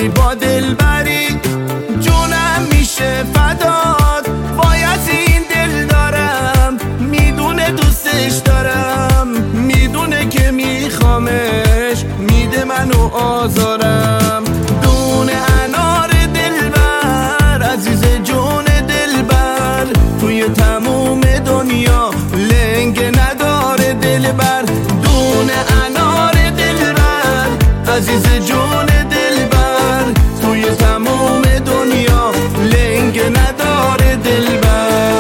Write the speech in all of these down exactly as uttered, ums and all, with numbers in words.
میای با دلبری جونم میشه فدات، وای از این دل دارم میدونه دوستش دارم، میدونه که میخوامش میده منو آزارم. دونه انار دلبر عزیز جون دلبر، توی تموم دنیا لنگ نداره دلبر. دونه انار دلبر عزیز جون دلبر، توی تموم دنیا لنگ نداره دلبر.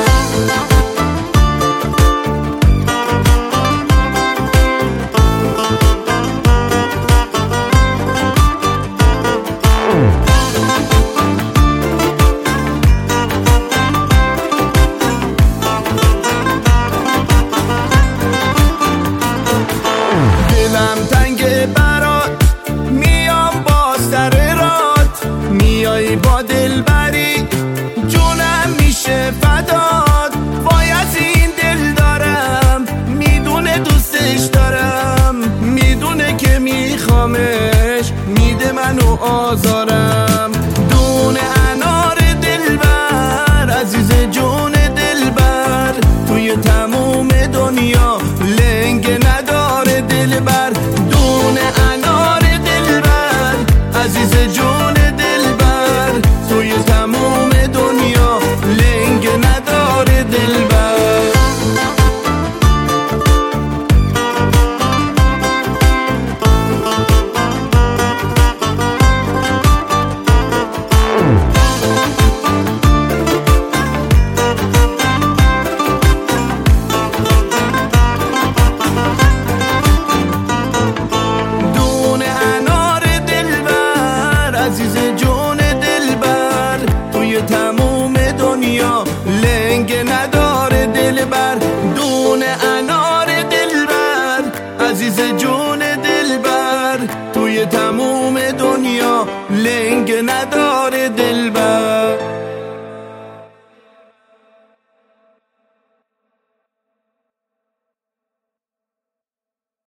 دلم تنگ برات میام با سر رات، میای با دلبری جونم میشه فدات، وای از این دل دارم میدونه دوستش دارم، میدونه که میخوامش میده منو آزارم. دونه انار دلبر عزیز جون دلبر، توی تموم دنیا لنگ نداره دلبر. دونه انار دلبر عزیز جون دلبر، توی تموم دنیا لنگ نداره دلبر. عزیز جون دلبر، توی تموم دنیا لنگ نداره دلبر. دونه انار دلبر عزیز جون دلبر، توی تموم دنیا لنگ نداره دلبر.